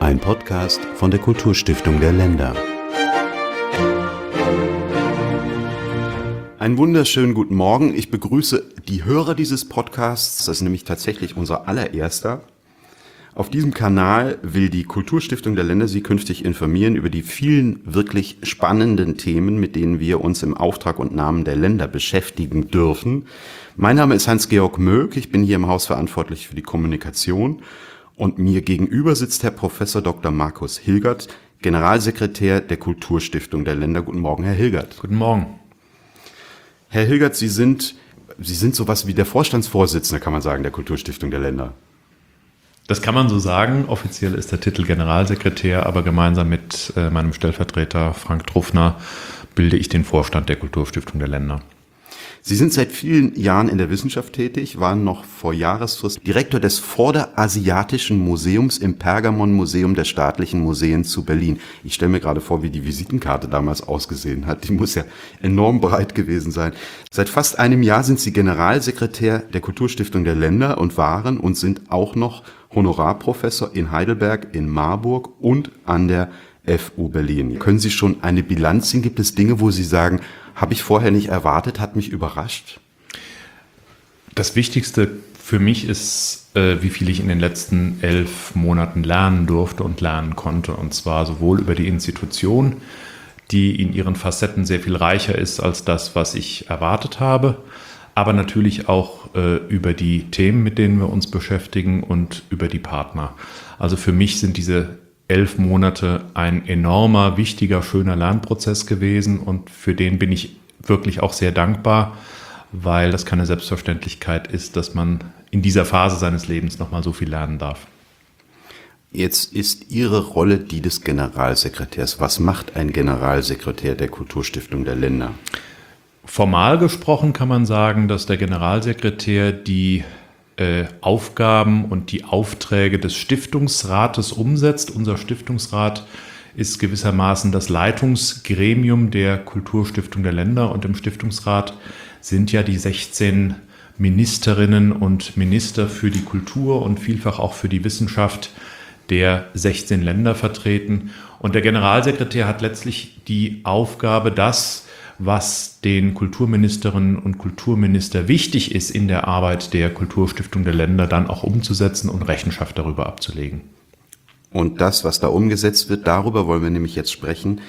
Ein Podcast von der Kulturstiftung der Länder. Einen wunderschönen guten Morgen. Ich begrüße die Hörer dieses Podcasts. Das ist nämlich tatsächlich unser allererster. Auf diesem Kanal will die Kulturstiftung der Länder Sie künftig informieren über die vielen wirklich spannenden Themen, mit denen wir uns im Auftrag und Namen der Länder beschäftigen dürfen. Mein Name ist Hans-Georg Möck. Ich bin hier im Haus verantwortlich für die Kommunikation. Und mir gegenüber sitzt Herr Professor Dr. Markus Hilgert, Generalsekretär der Kulturstiftung der Länder. Guten Morgen, Herr Hilgert. Guten Morgen. Herr Hilgert, Sie sind sowas wie der Vorstandsvorsitzende, kann man sagen, der Kulturstiftung der Länder. Das kann man so sagen. Offiziell ist der Titel Generalsekretär, aber gemeinsam mit meinem Stellvertreter Frank Truffner bilde ich den Vorstand der Kulturstiftung der Länder. Sie sind seit vielen Jahren in der Wissenschaft tätig, waren noch vor Jahresfrist Direktor des Vorderasiatischen Museums im Pergamon-Museum der Staatlichen Museen zu Berlin. Ich stelle mir gerade vor, wie die Visitenkarte damals ausgesehen hat. Die muss ja enorm breit gewesen sein. Seit fast einem Jahr sind Sie Generalsekretär der Kulturstiftung der Länder und waren und sind auch noch Honorarprofessor in Heidelberg, in Marburg und an der FU Berlin. Können Sie schon eine Bilanz ziehen? Gibt es Dinge, wo Sie sagen, habe ich vorher nicht erwartet, hat mich überrascht? Das Wichtigste für mich ist, wie viel ich in den letzten 11 Monaten lernen durfte und lernen konnte. Und zwar sowohl über die Institution, die in ihren Facetten sehr viel reicher ist als das, was ich erwartet habe, aber natürlich auch über die Themen, mit denen wir uns beschäftigen und über die Partner. Also für mich sind diese 11 Monate ein enormer, wichtiger, schöner Lernprozess gewesen und für den bin ich wirklich auch sehr dankbar, weil das keine Selbstverständlichkeit ist, dass man in dieser Phase seines Lebens nochmal so viel lernen darf. Jetzt ist Ihre Rolle die des Generalsekretärs. Was macht ein Generalsekretär der Kulturstiftung der Länder? Formal gesprochen kann man sagen, dass der Generalsekretär die Aufgaben und die Aufträge des Stiftungsrates umsetzt. Unser Stiftungsrat ist gewissermaßen das Leitungsgremium der Kulturstiftung der Länder und im Stiftungsrat sind ja die 16 Ministerinnen und Minister für die Kultur und vielfach auch für die Wissenschaft der 16 Länder vertreten. Und der Generalsekretär hat letztlich die Aufgabe, das, was den Kulturministerinnen und Kulturminister wichtig ist in der Arbeit der Kulturstiftung der Länder, dann auch umzusetzen und Rechenschaft darüber abzulegen. Und das, was da umgesetzt wird, darüber wollen wir nämlich jetzt sprechen.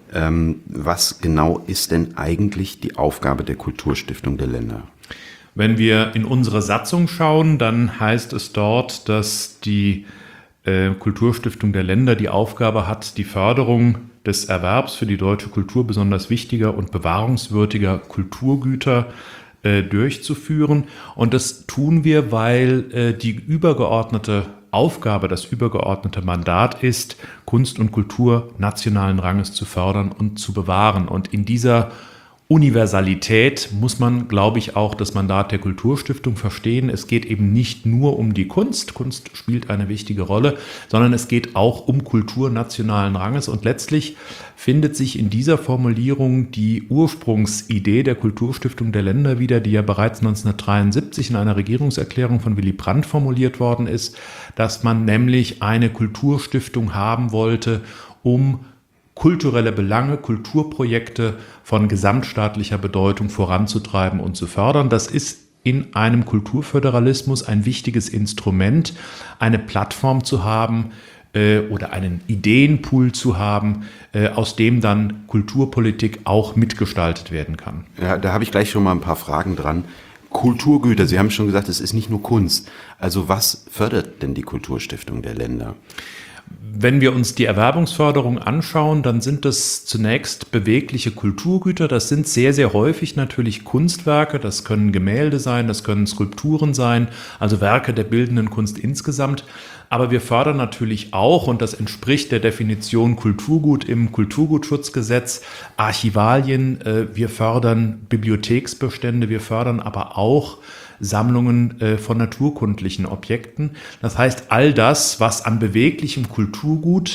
Was genau ist denn eigentlich die Aufgabe der Kulturstiftung der Länder? Wenn wir in unsere Satzung schauen, dann heißt es dort, dass die Kulturstiftung der Länder die Aufgabe hat, die Förderung des Erwerbs für die deutsche Kultur besonders wichtiger und bewahrungswürdiger Kulturgüter durchzuführen. Und das tun wir, weil die übergeordnete Aufgabe, das übergeordnete Mandat ist, Kunst und Kultur nationalen Ranges zu fördern und zu bewahren. Und in dieser Universalität muss man, glaube ich, auch das Mandat der Kulturstiftung verstehen. Es geht eben nicht nur um die Kunst. Kunst spielt eine wichtige Rolle, sondern es geht auch um Kultur nationalen Ranges. Und letztlich findet sich in dieser Formulierung die Ursprungsidee der Kulturstiftung der Länder wieder, die ja bereits 1973 in einer Regierungserklärung von Willy Brandt formuliert worden ist, dass man nämlich eine Kulturstiftung haben wollte, um kulturelle Belange, Kulturprojekte von gesamtstaatlicher Bedeutung voranzutreiben und zu fördern. Das ist in einem Kulturföderalismus ein wichtiges Instrument, eine Plattform zu haben oder einen Ideenpool zu haben, aus dem dann Kulturpolitik auch mitgestaltet werden kann. Ja, da habe ich gleich schon mal ein paar Fragen dran. Kulturgüter, Sie haben schon gesagt, es ist nicht nur Kunst. Also was fördert denn die Kulturstiftung der Länder? Wenn wir uns die Erwerbungsförderung anschauen, dann sind das zunächst bewegliche Kulturgüter. Das sind sehr, sehr häufig natürlich Kunstwerke. Das können Gemälde sein, das können Skulpturen sein, also Werke der bildenden Kunst insgesamt. Aber wir fördern natürlich auch, und das entspricht der Definition Kulturgut im Kulturgutschutzgesetz, Archivalien. Wir fördern Bibliotheksbestände, wir fördern aber auch Sammlungen von naturkundlichen Objekten. Das heißt, all das, was an beweglichem Kulturgut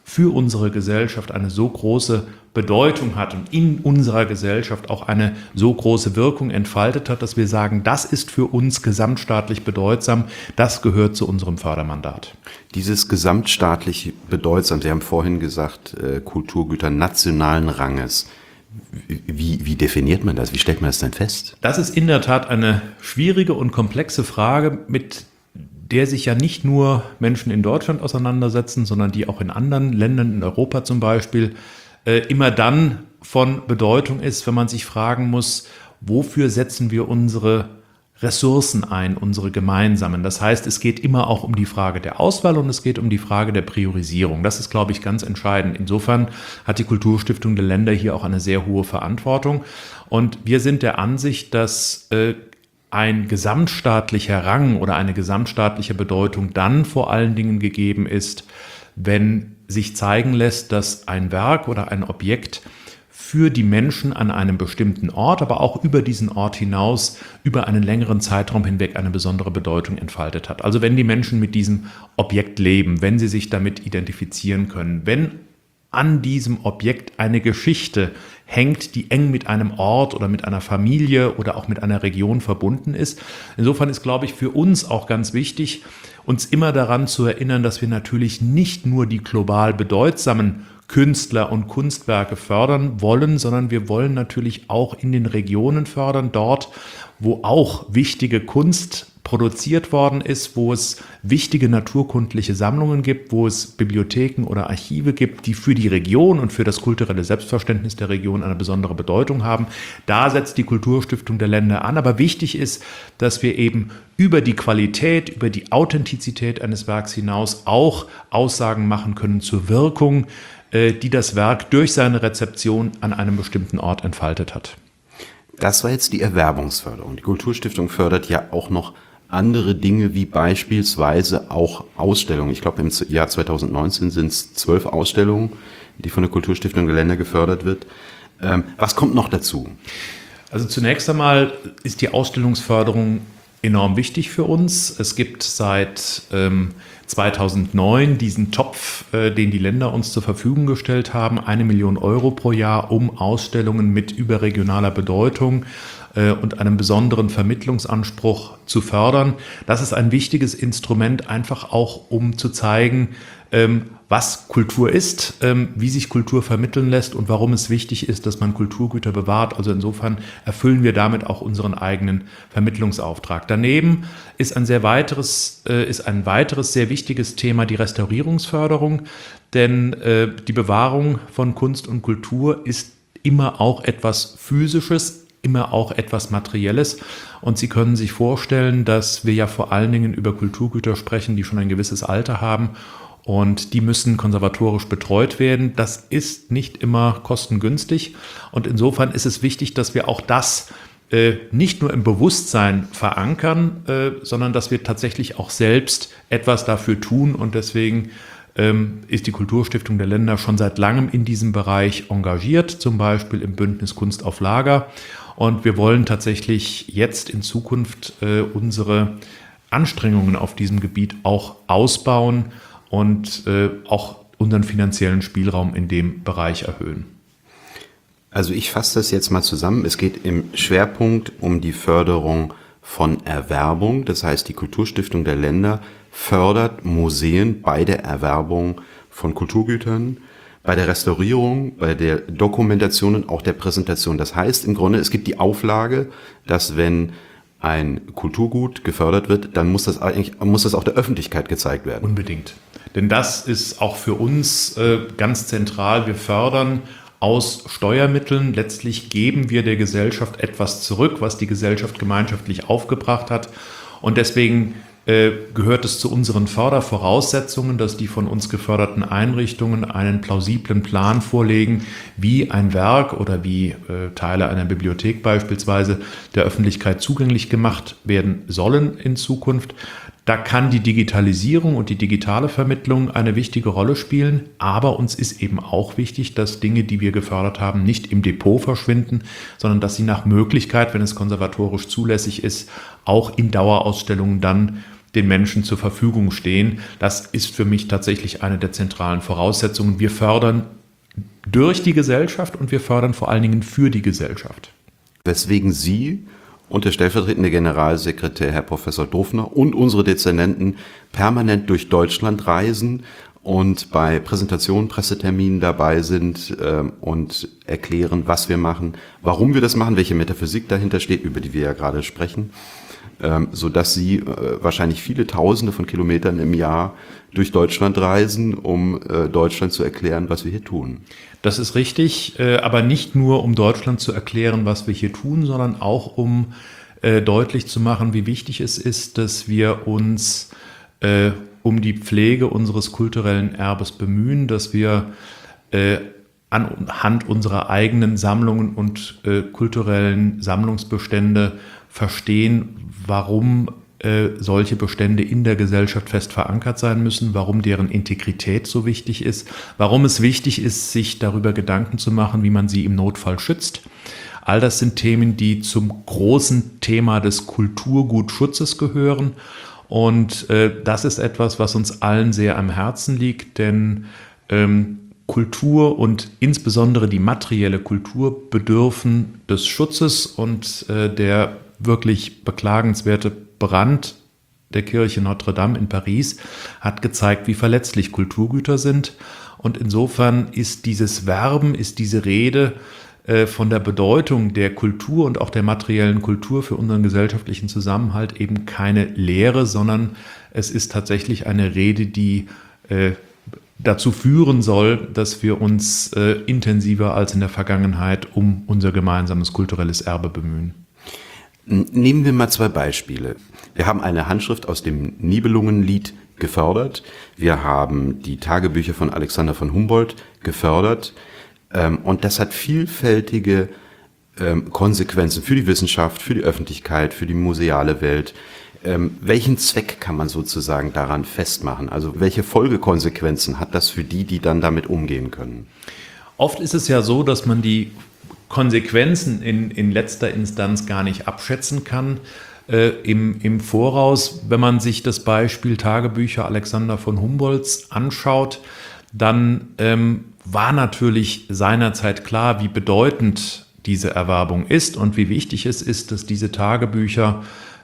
für unsere Gesellschaft eine so große Bedeutung hat und in unserer Gesellschaft auch eine so große Wirkung entfaltet hat, dass wir sagen, das ist für uns gesamtstaatlich bedeutsam, das gehört zu unserem Fördermandat. Dieses gesamtstaatlich bedeutsam, Sie haben vorhin gesagt, Kulturgüter nationalen Ranges. Wie definiert man das? Wie stellt man das denn fest? Das ist in der Tat eine schwierige und komplexe Frage, mit der sich ja nicht nur Menschen in Deutschland auseinandersetzen, sondern die auch in anderen Ländern, in Europa zum Beispiel, immer dann von Bedeutung ist, wenn man sich fragen muss, wofür setzen wir unsere Ressourcen ein, unsere gemeinsamen. Das heißt, es geht immer auch um die Frage der Auswahl und es geht um die Frage der Priorisierung. Das ist, glaube ich, ganz entscheidend. Insofern hat die Kulturstiftung der Länder hier auch eine sehr hohe Verantwortung. Und wir sind der Ansicht, dass ein gesamtstaatlicher Rang oder eine gesamtstaatliche Bedeutung dann vor allen Dingen gegeben ist, wenn sich zeigen lässt, dass ein Werk oder ein Objekt für die Menschen an einem bestimmten Ort, aber auch über diesen Ort hinaus, über einen längeren Zeitraum hinweg eine besondere Bedeutung entfaltet hat. Also wenn die Menschen mit diesem Objekt leben, wenn sie sich damit identifizieren können, wenn an diesem Objekt eine Geschichte hängt, die eng mit einem Ort oder mit einer Familie oder auch mit einer Region verbunden ist. Insofern ist, glaube ich, für uns auch ganz wichtig, uns immer daran zu erinnern, dass wir natürlich nicht nur die global bedeutsamen Künstler und Kunstwerke fördern wollen, sondern wir wollen natürlich auch in den Regionen fördern, dort, wo auch wichtige Kunst produziert worden ist, wo es wichtige naturkundliche Sammlungen gibt, wo es Bibliotheken oder Archive gibt, die für die Region und für das kulturelle Selbstverständnis der Region eine besondere Bedeutung haben. Da setzt die Kulturstiftung der Länder an. Aber wichtig ist, dass wir eben über die Qualität, über die Authentizität eines Werks hinaus auch Aussagen machen können zur Wirkung, die das Werk durch seine Rezeption an einem bestimmten Ort entfaltet hat. Das war jetzt die Erwerbungsförderung. Die Kulturstiftung fördert ja auch noch andere Dinge, wie beispielsweise auch Ausstellungen. Ich glaube, im Jahr 2019 sind es 12 Ausstellungen, die von der Kulturstiftung der Länder gefördert wird. Was kommt noch dazu? Also zunächst einmal ist die Ausstellungsförderung enorm wichtig für uns. Es gibt seit 2009 diesen Topf, den die Länder uns zur Verfügung gestellt haben, 1 Million Euro pro Jahr, um Ausstellungen mit überregionaler Bedeutung und einem besonderen Vermittlungsanspruch zu fördern. Das ist ein wichtiges Instrument, einfach auch um zu zeigen, was Kultur ist, wie sich Kultur vermitteln lässt und warum es wichtig ist, dass man Kulturgüter bewahrt. Also insofern erfüllen wir damit auch unseren eigenen Vermittlungsauftrag. Daneben ist ein weiteres sehr wichtiges Thema die Restaurierungsförderung, denn die Bewahrung von Kunst und Kultur ist immer auch etwas Physisches, immer auch etwas Materielles. Und Sie können sich vorstellen, dass wir ja vor allen Dingen über Kulturgüter sprechen, die schon ein gewisses Alter haben. Und die müssen konservatorisch betreut werden. Das ist nicht immer kostengünstig. Und insofern ist es wichtig, dass wir auch das nicht nur im Bewusstsein verankern, sondern dass wir tatsächlich auch selbst etwas dafür tun. Und deswegen ist die Kulturstiftung der Länder schon seit langem in diesem Bereich engagiert, zum Beispiel im Bündnis Kunst auf Lager. Und wir wollen tatsächlich jetzt in Zukunft unsere Anstrengungen auf diesem Gebiet auch ausbauen und auch unseren finanziellen Spielraum in dem Bereich erhöhen. Also ich fasse das jetzt mal zusammen. Es geht im Schwerpunkt um die Förderung von Erwerbung. Das heißt, die Kulturstiftung der Länder fördert Museen bei der Erwerbung von Kulturgütern, bei der Restaurierung, bei der Dokumentation und auch der Präsentation. Das heißt im Grunde, es gibt die Auflage, dass wenn ein Kulturgut gefördert wird, dann muss das auch der Öffentlichkeit gezeigt werden. Unbedingt. Denn das ist auch für uns ganz zentral. Wir fördern aus Steuermitteln. Letztlich geben wir der Gesellschaft etwas zurück, was die Gesellschaft gemeinschaftlich aufgebracht hat. Und deswegen gehört es zu unseren Fördervoraussetzungen, dass die von uns geförderten Einrichtungen einen plausiblen Plan vorlegen, wie ein Werk oder wie Teile einer Bibliothek beispielsweise der Öffentlichkeit zugänglich gemacht werden sollen in Zukunft. Da kann die Digitalisierung und die digitale Vermittlung eine wichtige Rolle spielen, aber uns ist eben auch wichtig, dass Dinge, die wir gefördert haben, nicht im Depot verschwinden, sondern dass sie nach Möglichkeit, wenn es konservatorisch zulässig ist, auch in Dauerausstellungen dann den Menschen zur Verfügung stehen. Das ist für mich tatsächlich eine der zentralen Voraussetzungen. Wir fördern durch die Gesellschaft und wir fördern vor allen Dingen für die Gesellschaft. Weswegen Sie und der stellvertretende Generalsekretär, Herr Professor Dofner, und unsere Dezernenten permanent durch Deutschland reisen und bei Präsentationen, Presseterminen dabei sind und erklären, was wir machen, warum wir das machen, welche Metaphysik dahinter steht, über die wir ja gerade sprechen, sodass Sie wahrscheinlich viele Tausende von Kilometern im Jahr durch Deutschland reisen, um Deutschland zu erklären, was wir hier tun. Das ist richtig, aber nicht nur, um Deutschland zu erklären, was wir hier tun, sondern auch, um deutlich zu machen, wie wichtig es ist, dass wir uns um die Pflege unseres kulturellen Erbes bemühen, dass wir anhand unserer eigenen Sammlungen und kulturellen Sammlungsbestände verstehen, warum solche Bestände in der Gesellschaft fest verankert sein müssen, warum deren Integrität so wichtig ist, warum es wichtig ist, sich darüber Gedanken zu machen, wie man sie im Notfall schützt. All das sind Themen, die zum großen Thema des Kulturgutschutzes gehören. Und das ist etwas, was uns allen sehr am Herzen liegt, denn Kultur und insbesondere die materielle Kultur bedürfen des Schutzes, und der wirklich beklagenswerte Brand der Kirche Notre Dame in Paris hat gezeigt, wie verletzlich Kulturgüter sind. Und insofern ist dieses Werben, ist diese Rede von der Bedeutung der Kultur und auch der materiellen Kultur für unseren gesellschaftlichen Zusammenhalt eben keine Lehre, sondern es ist tatsächlich eine Rede, die dazu führen soll, dass wir uns intensiver als in der Vergangenheit um unser gemeinsames kulturelles Erbe bemühen. Nehmen wir mal 2 Beispiele. Wir haben eine Handschrift aus dem Nibelungenlied gefördert. Wir haben die Tagebücher von Alexander von Humboldt gefördert. Und das hat vielfältige Konsequenzen für die Wissenschaft, für die Öffentlichkeit, für die museale Welt. Welchen Zweck kann man sozusagen daran festmachen? Also welche Folgekonsequenzen hat das für die, die dann damit umgehen können? Oft ist es ja so, dass man die Konsequenzen in letzter Instanz gar nicht abschätzen kann im Voraus. Wenn man sich das Beispiel Tagebücher Alexander von Humboldts anschaut, dann war natürlich seinerzeit klar, wie bedeutend diese Erwerbung ist und wie wichtig es ist, dass diese Tagebücher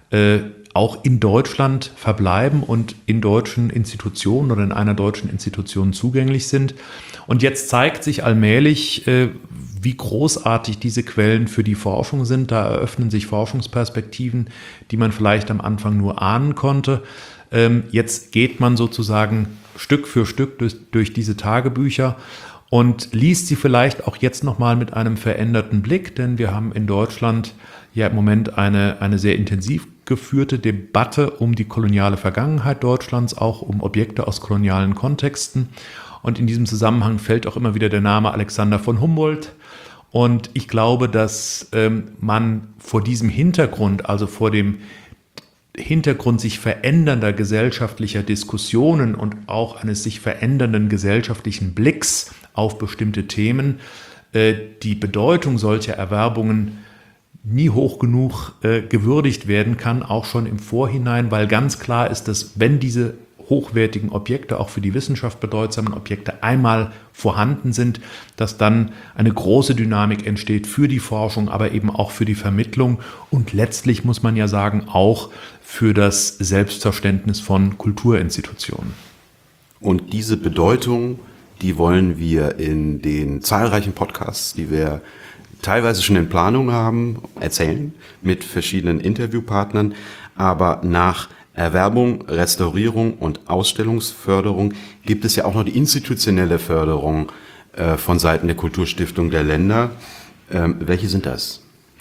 auch in Deutschland verbleiben und in deutschen Institutionen oder in einer deutschen Institution zugänglich sind. Und jetzt zeigt sich allmählich, wie großartig diese Quellen für die Forschung sind. Da eröffnen sich Forschungsperspektiven, die man vielleicht am Anfang nur ahnen konnte. Jetzt geht man sozusagen Stück für Stück durch diese Tagebücher und liest sie vielleicht auch jetzt nochmal mit einem veränderten Blick, denn wir haben in Deutschland ja im Moment eine sehr intensiv geführte Debatte um die koloniale Vergangenheit Deutschlands, auch um Objekte aus kolonialen Kontexten. Und in diesem Zusammenhang fällt auch immer wieder der Name Alexander von Humboldt. Und ich glaube, dass man vor diesem Hintergrund, also vor dem Hintergrund sich verändernder gesellschaftlicher Diskussionen und auch eines sich verändernden gesellschaftlichen Blicks auf bestimmte Themen, die Bedeutung solcher Erwerbungen nie hoch genug gewürdigt werden kann, auch schon im Vorhinein, weil ganz klar ist, dass wenn diese hochwertigen Objekte, auch für die Wissenschaft bedeutsamen Objekte, einmal vorhanden sind, dass dann eine große Dynamik entsteht für die Forschung, aber eben auch für die Vermittlung und letztlich, muss man ja sagen, auch für das Selbstverständnis von Kulturinstitutionen. Und diese Bedeutung, die wollen wir in den zahlreichen Podcasts, die wir teilweise schon in Planung haben, erzählen, mit verschiedenen Interviewpartnern, aber nach Erwerbung, Restaurierung und Ausstellungsförderung gibt es ja auch noch die institutionelle Förderung von Seiten der Kulturstiftung der Länder. Welche sind das?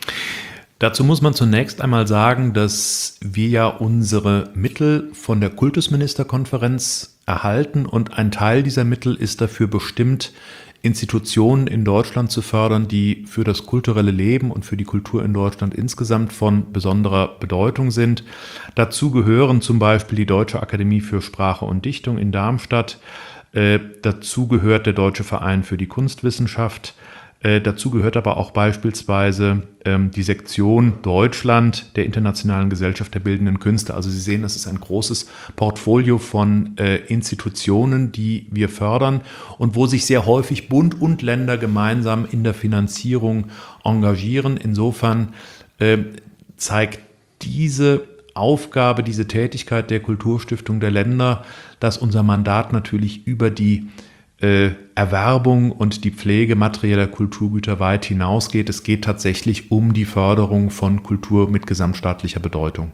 Dazu muss man zunächst einmal sagen, dass wir ja unsere Mittel von der Kultusministerkonferenz erhalten und ein Teil dieser Mittel ist dafür bestimmt, Institutionen in Deutschland zu fördern, die für das kulturelle Leben und für die Kultur in Deutschland insgesamt von besonderer Bedeutung sind. Dazu gehören zum Beispiel die Deutsche Akademie für Sprache und Dichtung in Darmstadt. Dazu gehört der Deutsche Verein für die Kunstwissenschaft. Dazu gehört aber auch beispielsweise die Sektion Deutschland der Internationalen Gesellschaft der Bildenden Künste. Also Sie sehen, das ist ein großes Portfolio von Institutionen, die wir fördern und wo sich sehr häufig Bund und Länder gemeinsam in der Finanzierung engagieren. Insofern zeigt diese Aufgabe, diese Tätigkeit der Kulturstiftung der Länder, dass unser Mandat natürlich über die Erwerbung und die Pflege materieller Kulturgüter weit hinausgeht. Es geht tatsächlich um die Förderung von Kultur mit gesamtstaatlicher Bedeutung.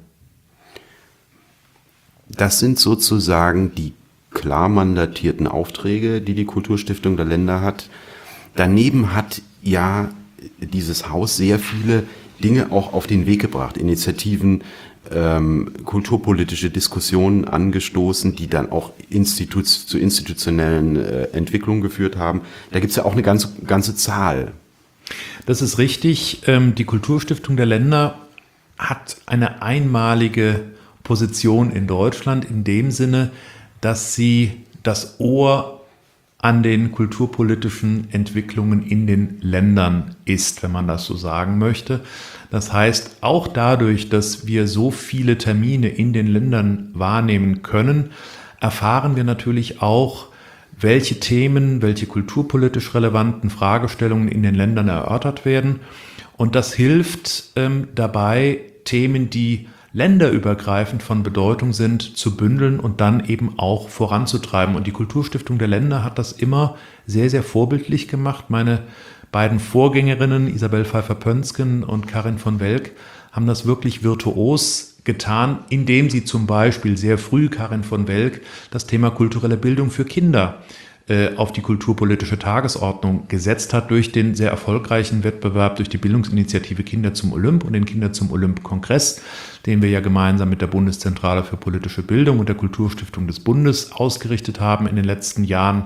Das sind sozusagen die klar mandatierten Aufträge, die die Kulturstiftung der Länder hat. Daneben hat ja dieses Haus sehr viele Dinge auch auf den Weg gebracht, Initiativen, kulturpolitische Diskussionen angestoßen, die dann auch zu institutionellen Entwicklungen geführt haben. Da gibt es ja auch eine ganze Zahl. Das ist richtig. Die Kulturstiftung der Länder hat eine einmalige Position in Deutschland in dem Sinne, dass sie das Ohr an den kulturpolitischen Entwicklungen in den Ländern ist, wenn man das so sagen möchte. Das heißt, auch dadurch, dass wir so viele Termine in den Ländern wahrnehmen können, erfahren wir natürlich auch, welche Themen, welche kulturpolitisch relevanten Fragestellungen in den Ländern erörtert werden. Und das hilft dabei, Themen, die länderübergreifend von Bedeutung sind, zu bündeln und dann eben auch voranzutreiben. Und die Kulturstiftung der Länder hat das immer sehr, sehr vorbildlich gemacht. Meine beiden Vorgängerinnen, Isabel Pfeiffer-Pönsken und Karin von Welk, haben das wirklich virtuos getan, indem sie zum Beispiel sehr früh, Karin von Welk, das Thema kulturelle Bildung für Kinder auf die kulturpolitische Tagesordnung gesetzt hat durch den sehr erfolgreichen Wettbewerb, durch die Bildungsinitiative Kinder zum Olymp und den Kinder zum Olymp-Kongress, den wir ja gemeinsam mit der Bundeszentrale für politische Bildung und der Kulturstiftung des Bundes ausgerichtet haben in den letzten Jahren.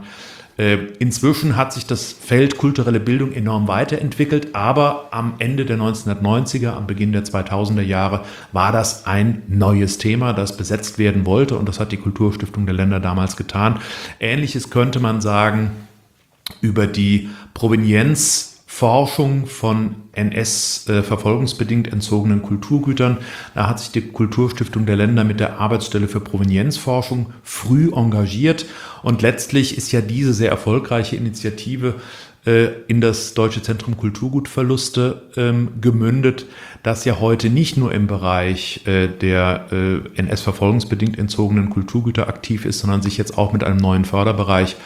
Inzwischen hat sich das Feld kulturelle Bildung enorm weiterentwickelt, aber am Ende der 1990er, am Beginn der 2000er Jahre war das ein neues Thema, das besetzt werden wollte, und das hat die Kulturstiftung der Länder damals getan. Ähnliches könnte man sagen über die Provenienzforschung von NS-verfolgungsbedingt entzogenen Kulturgütern. Da hat sich die Kulturstiftung der Länder mit der Arbeitsstelle für Provenienzforschung früh engagiert, und letztlich ist ja diese sehr erfolgreiche Initiative in das Deutsche Zentrum Kulturgutverluste gemündet, das ja heute nicht nur im Bereich der NS-verfolgungsbedingt entzogenen Kulturgüter aktiv ist, sondern sich jetzt auch mit einem neuen Förderbereich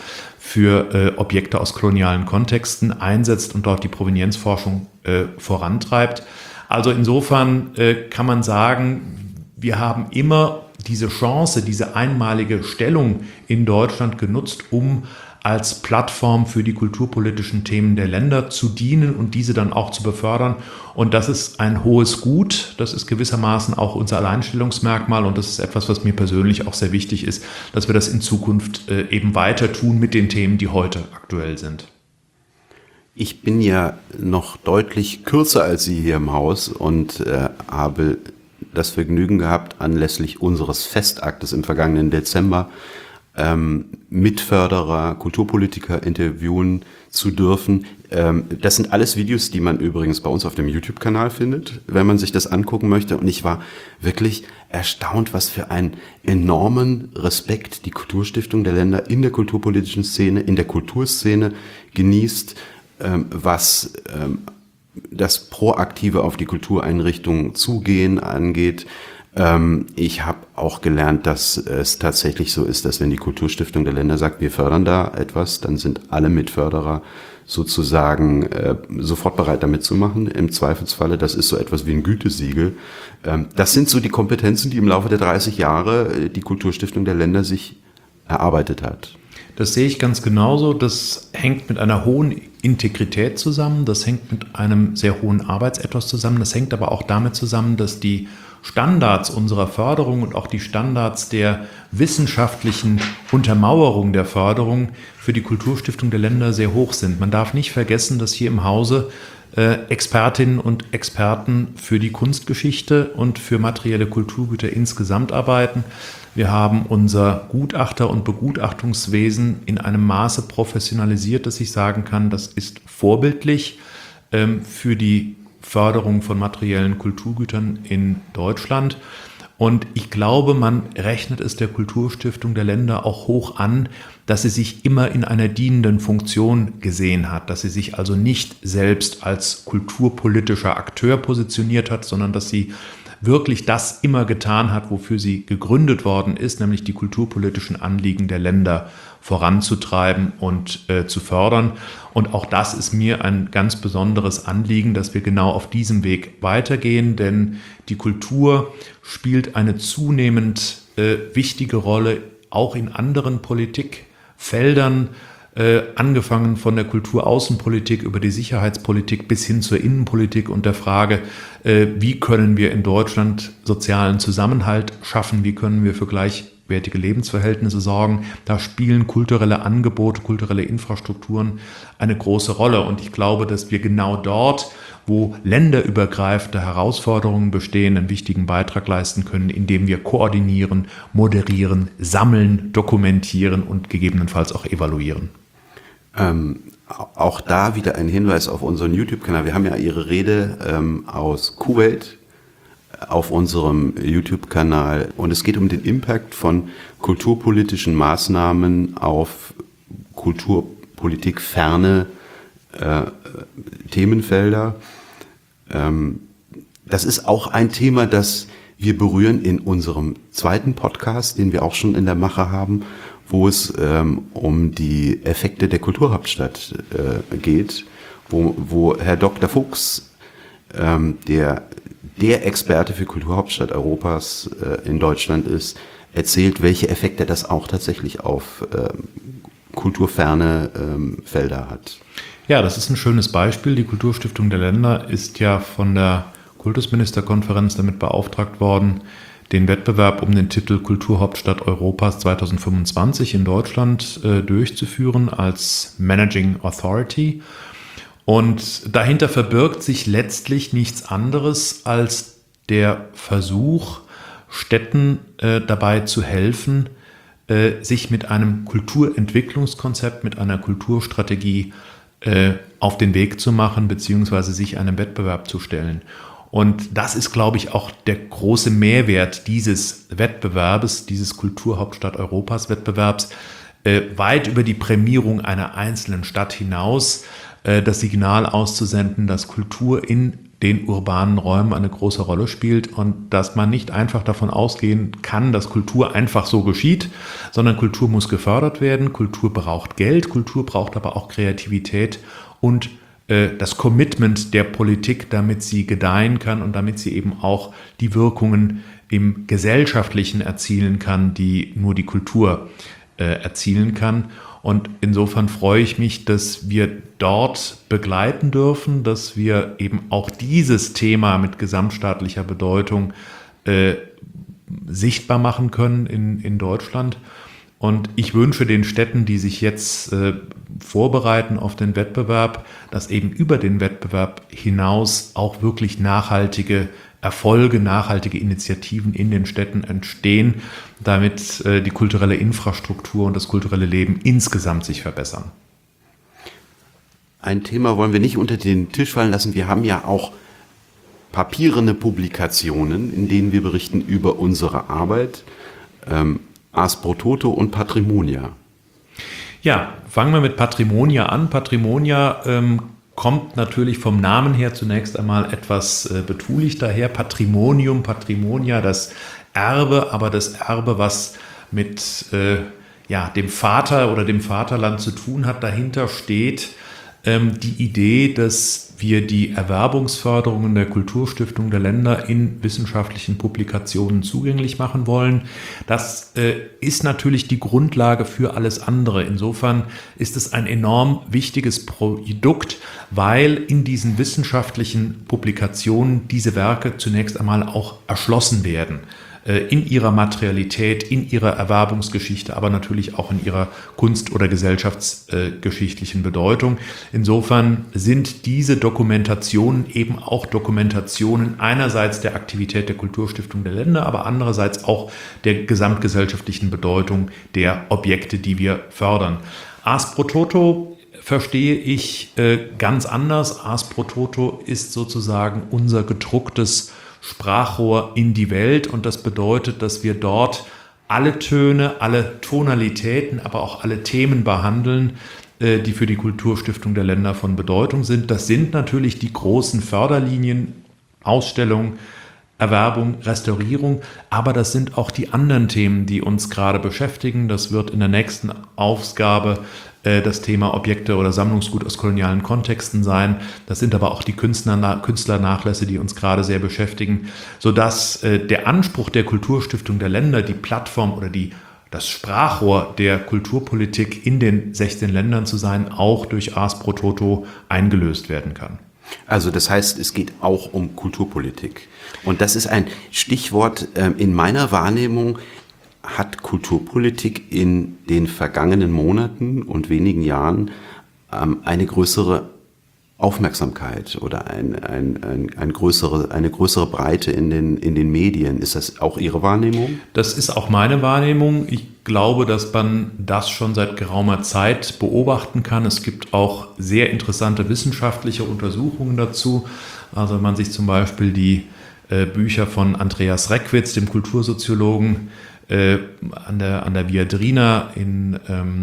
für Objekte aus kolonialen Kontexten einsetzt und dort die Provenienzforschung vorantreibt. Also insofern kann man sagen, wir haben immer diese Chance, diese einmalige Stellung in Deutschland genutzt, um als Plattform für die kulturpolitischen Themen der Länder zu dienen und diese dann auch zu befördern. Und das ist ein hohes Gut, das ist gewissermaßen auch unser Alleinstellungsmerkmal, und das ist etwas, was mir persönlich auch sehr wichtig ist, dass wir das in Zukunft eben weiter tun mit den Themen, die heute aktuell sind. Ich bin ja noch deutlich kürzer als Sie hier im Haus und habe das Vergnügen gehabt, anlässlich unseres Festaktes im vergangenen Dezember Mitförderer, Kulturpolitiker interviewen zu dürfen. Das sind alles Videos, die man übrigens bei uns auf dem YouTube-Kanal findet, wenn man sich das angucken möchte. Und ich war wirklich erstaunt, was für einen enormen Respekt die Kulturstiftung der Länder in der kulturpolitischen Szene, in der Kulturszene genießt, was das Proaktive auf die Kultureinrichtungen zugehen angeht. Ich habe auch gelernt, dass es tatsächlich so ist, dass wenn die Kulturstiftung der Länder sagt, wir fördern da etwas, dann sind alle Mitförderer sozusagen sofort bereit, da mitzumachen. Im Zweifelsfalle, das ist so etwas wie ein Gütesiegel. Das sind so die Kompetenzen, die im Laufe der 30 Jahre die Kulturstiftung der Länder sich erarbeitet hat. Das sehe ich ganz genauso. Das hängt mit einer hohen Integrität zusammen. Das hängt mit einem sehr hohen Arbeitsethos zusammen. Das hängt aber auch damit zusammen, dass die Standards unserer Förderung und auch die Standards der wissenschaftlichen Untermauerung der Förderung für die Kulturstiftung der Länder sehr hoch sind. Man darf nicht vergessen, dass hier im Hause Expertinnen und Experten für die Kunstgeschichte und für materielle Kulturgüter insgesamt arbeiten. Wir haben unser Gutachter- und Begutachtungswesen in einem Maße professionalisiert, dass ich sagen kann, das ist vorbildlich für die Förderung von materiellen Kulturgütern in Deutschland. Und ich glaube, man rechnet es der Kulturstiftung der Länder auch hoch an, dass sie sich immer in einer dienenden Funktion gesehen hat, dass sie sich also nicht selbst als kulturpolitischer Akteur positioniert hat, sondern dass sie wirklich das immer getan hat, wofür sie gegründet worden ist, nämlich die kulturpolitischen Anliegen der Länder voranzutreiben und zu fördern. Und auch das ist mir ein ganz besonderes Anliegen, dass wir genau auf diesem Weg weitergehen, denn die Kultur spielt eine zunehmend wichtige Rolle auch in anderen Politikfeldern, angefangen von der Kulturaußenpolitik über die Sicherheitspolitik bis hin zur Innenpolitik und der Frage, wie können wir in Deutschland sozialen Zusammenhalt schaffen, wie können wir für gleichwertige Lebensverhältnisse sorgen. Da spielen kulturelle Angebote, kulturelle Infrastrukturen eine große Rolle. Und ich glaube, dass wir genau dort, wo länderübergreifende Herausforderungen bestehen, einen wichtigen Beitrag leisten können, indem wir koordinieren, moderieren, sammeln, dokumentieren und gegebenenfalls auch evaluieren. Auch da wieder ein Hinweis auf unseren YouTube-Kanal. Wir haben ja Ihre Rede aus Kuwait auf unserem YouTube-Kanal und es geht um den Impact von kulturpolitischen Maßnahmen auf Kulturpolitik ferne Themenfelder. Das ist auch ein Thema, das wir berühren in unserem zweiten Podcast, den wir auch schon in der Mache haben, wo es um die Effekte der Kulturhauptstadt geht, wo Herr Dr. Fuchs, der Experte für Kulturhauptstadt Europas in Deutschland ist, erzählt, welche Effekte das auch tatsächlich auf kulturferne Felder hat. Ja, das ist ein schönes Beispiel. Die Kulturstiftung der Länder ist ja von der Kultusministerkonferenz damit beauftragt worden, den Wettbewerb um den Titel Kulturhauptstadt Europas 2025 in Deutschland durchzuführen als Managing Authority. Und dahinter verbirgt sich letztlich nichts anderes als der Versuch, Städten dabei zu helfen, sich mit einem Kulturentwicklungskonzept, mit einer Kulturstrategie auf den Weg zu machen, beziehungsweise sich einem Wettbewerb zu stellen. Und das ist, glaube ich, auch der große Mehrwert dieses Wettbewerbes, dieses Kulturhauptstadt Europas Wettbewerbs, weit über die Prämierung einer einzelnen Stadt hinaus das Signal auszusenden, dass Kultur in den urbanen Räumen eine große Rolle spielt und dass man nicht einfach davon ausgehen kann, dass Kultur einfach so geschieht, sondern Kultur muss gefördert werden, Kultur braucht Geld, Kultur braucht aber auch Kreativität und das Commitment der Politik, damit sie gedeihen kann und damit sie eben auch die Wirkungen im Gesellschaftlichen erzielen kann, die nur die Kultur erzielen kann. Und insofern freue ich mich, dass wir dort begleiten dürfen, dass wir eben auch dieses Thema mit gesamtstaatlicher Bedeutung sichtbar machen können in Deutschland. Und ich wünsche den Städten, die sich jetzt vorbereiten auf den Wettbewerb, dass eben über den Wettbewerb hinaus auch wirklich nachhaltige Erfolge, nachhaltige Initiativen in den Städten entstehen, damit die kulturelle Infrastruktur und das kulturelle Leben insgesamt sich verbessern. Ein Thema wollen wir nicht unter den Tisch fallen lassen. Wir haben ja auch papierende Publikationen, in denen wir berichten über unsere Arbeit. Ars pro Toto und Patrimonia. Ja, fangen wir mit Patrimonia an. Patrimonia kommt natürlich vom Namen her zunächst einmal etwas betulich daher. Patrimonium, Patrimonia, das Erbe, aber das Erbe, was mit dem Vater oder dem Vaterland zu tun hat. Dahinter steht die Idee, dass wir die Erwerbungsförderungen der Kulturstiftung der Länder in wissenschaftlichen Publikationen zugänglich machen wollen. Das ist natürlich die Grundlage für alles andere. Insofern ist es ein enorm wichtiges Produkt, weil in diesen wissenschaftlichen Publikationen diese Werke zunächst einmal auch erschlossen werden. In ihrer Materialität, in ihrer Erwerbungsgeschichte, aber natürlich auch in ihrer kunst- oder gesellschaftsgeschichtlichen Bedeutung. Insofern sind diese Dokumentationen eben auch Dokumentationen einerseits der Aktivität der Kulturstiftung der Länder, aber andererseits auch der gesamtgesellschaftlichen Bedeutung der Objekte, die wir fördern. Ars pro Toto verstehe ich ganz anders. Ars pro Toto ist sozusagen unser gedrucktes Sprachrohr in die Welt, und das bedeutet, dass wir dort alle Töne, alle Tonalitäten, aber auch alle Themen behandeln, die für die Kulturstiftung der Länder von Bedeutung sind. Das sind natürlich die großen Förderlinien, Ausstellung, Erwerbung, Restaurierung, aber das sind auch die anderen Themen, die uns gerade beschäftigen. Das wird in der nächsten Ausgabe das Thema Objekte oder Sammlungsgut aus kolonialen Kontexten sein. Das sind aber auch die Künstlernachlässe, die uns gerade sehr beschäftigen, sodass der Anspruch der Kulturstiftung der Länder, die Plattform oder das Sprachrohr der Kulturpolitik in den 16 Ländern zu sein, auch durch Ars pro Toto eingelöst werden kann. Also das heißt, es geht auch um Kulturpolitik. Und das ist ein Stichwort in meiner Wahrnehmung. Hat Kulturpolitik in den vergangenen Monaten und wenigen Jahren eine größere Aufmerksamkeit oder eine größere Breite in den Medien? Ist das auch Ihre Wahrnehmung? Das ist auch meine Wahrnehmung. Ich glaube, dass man das schon seit geraumer Zeit beobachten kann. Es gibt auch sehr interessante wissenschaftliche Untersuchungen dazu. Also wenn man sich zum Beispiel die Bücher von Andreas Reckwitz, dem Kultursoziologen, an der Viadrina in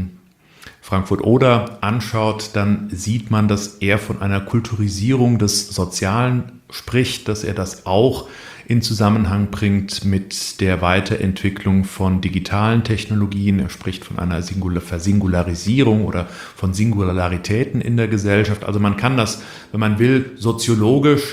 Frankfurt-Oder anschaut, dann sieht man, dass er von einer Kulturisierung des Sozialen spricht, dass er das auch in Zusammenhang bringt mit der Weiterentwicklung von digitalen Technologien. Er spricht von einer Versingularisierung oder von Singularitäten in der Gesellschaft. Also man kann das, wenn man will, soziologisch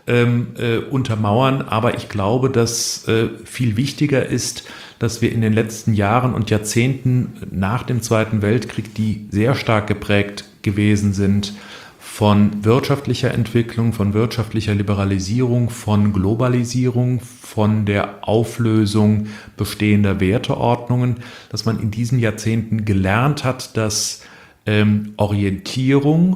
untermauern, aber ich glaube, dass viel wichtiger ist, dass wir in den letzten Jahren und Jahrzehnten nach dem Zweiten Weltkrieg, die sehr stark geprägt gewesen sind von wirtschaftlicher Entwicklung, von wirtschaftlicher Liberalisierung, von Globalisierung, von der Auflösung bestehender Werteordnungen, dass man in diesen Jahrzehnten gelernt hat, dass Orientierung,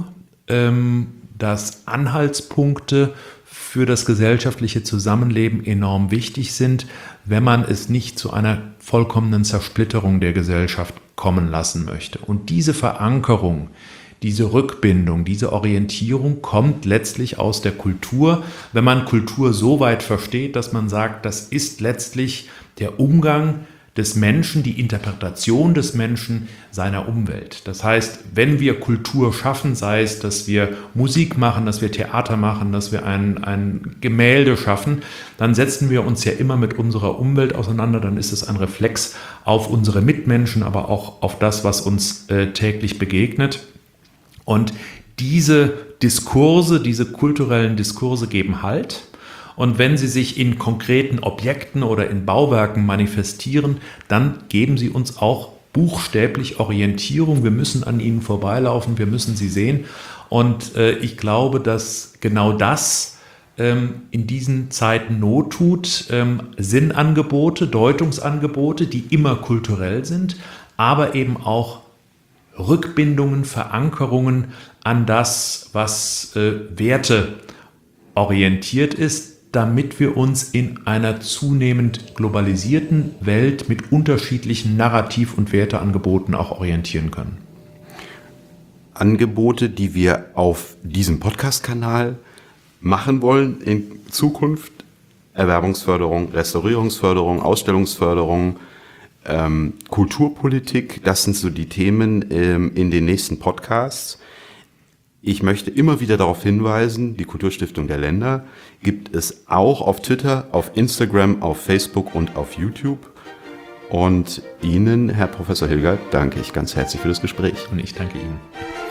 dass Anhaltspunkte für das gesellschaftliche Zusammenleben enorm wichtig sind, wenn man es nicht zu einer vollkommenen Zersplitterung der Gesellschaft kommen lassen möchte. Und diese Verankerung, diese Rückbindung, diese Orientierung kommt letztlich aus der Kultur, wenn man Kultur so weit versteht, dass man sagt, das ist letztlich der Umgang des Menschen, die Interpretation des Menschen seiner Umwelt. Das heißt, wenn wir Kultur schaffen, sei es, dass wir Musik machen, dass wir Theater machen, dass wir ein Gemälde schaffen, dann setzen wir uns ja immer mit unserer Umwelt auseinander, dann ist es ein Reflex auf unsere Mitmenschen, aber auch auf das, was uns täglich begegnet. Und diese Diskurse, diese kulturellen Diskurse geben Halt. Und wenn sie sich in konkreten Objekten oder in Bauwerken manifestieren, dann geben sie uns auch buchstäblich Orientierung. Wir müssen an ihnen vorbeilaufen, wir müssen sie sehen. Und ich glaube, dass genau das in diesen Zeiten Not tut. Sinnangebote, Deutungsangebote, die immer kulturell sind, aber eben auch Rückbindungen, Verankerungen an das, was Werte orientiert ist, damit wir uns in einer zunehmend globalisierten Welt mit unterschiedlichen Narrativ- und Werteangeboten auch orientieren können. Angebote, die wir auf diesem Podcast-Kanal machen wollen in Zukunft: Erwerbungsförderung, Restaurierungsförderung, Ausstellungsförderung, Kulturpolitik, das sind so die Themen in den nächsten Podcasts. Ich möchte immer wieder darauf hinweisen, die Kulturstiftung der Länder gibt es auch auf Twitter, auf Instagram, auf Facebook und auf YouTube. Und Ihnen, Herr Professor Hilgert, danke ich ganz herzlich für das Gespräch. Und ich danke Ihnen.